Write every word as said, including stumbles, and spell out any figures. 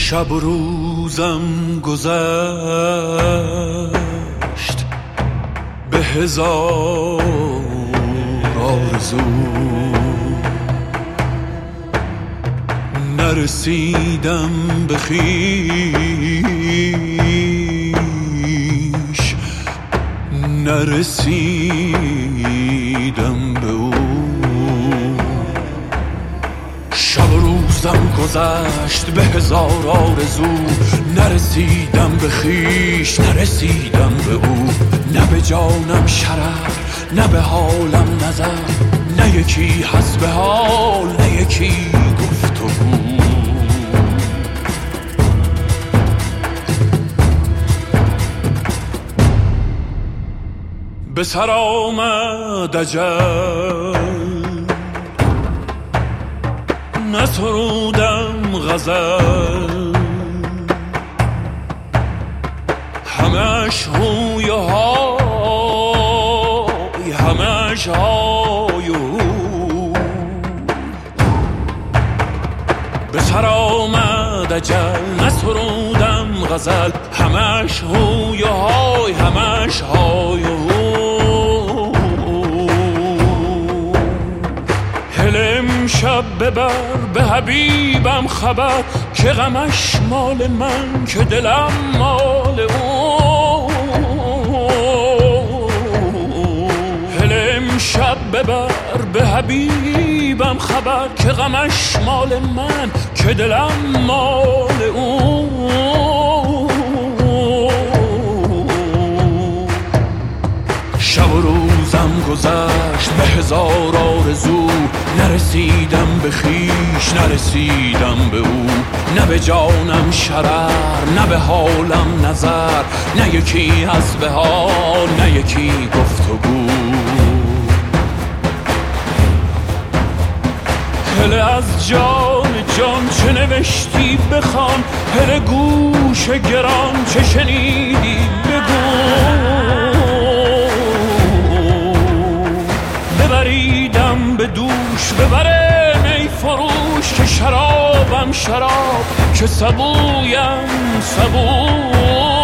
شب و روزم گذشت به هزار آرزو، نرسیدم به خویش، نرسیدم به او. شب و روزم گذشت به هزار آرزو، نرسیدم به خویش، نرسیدم به او. نه به جانم شرف، نه به حالم نظر، نه یکی هست به حال، نه یکی گفت و گو. به سر آمد اجل، نسرودم غزل، همش هوی و های، همش های و هو. به سر آمد اجل، نسرودم غزل، همش هوی و های، همش های و هو. شب ببر به حبیبم خبر، که غمش مال من، که دلم مال او. هلم شب ببر به حبیبم خبر، که غمش مال من، که دلم مال او. شب و روزم گذشت به هزار آرزو، نرسیدم به خویش، نرسیدم به او. نه به جانم شرر، نه به حالم نظر، نه یکی از به حال، نه یکی گفت و گو. هله از جان جان چه نوشتی بخوان، هله گوش گران چه شنیدی بگو. ببریدم به دوش، ببره می فروش، که شرابم شراب، که سبویم سبو.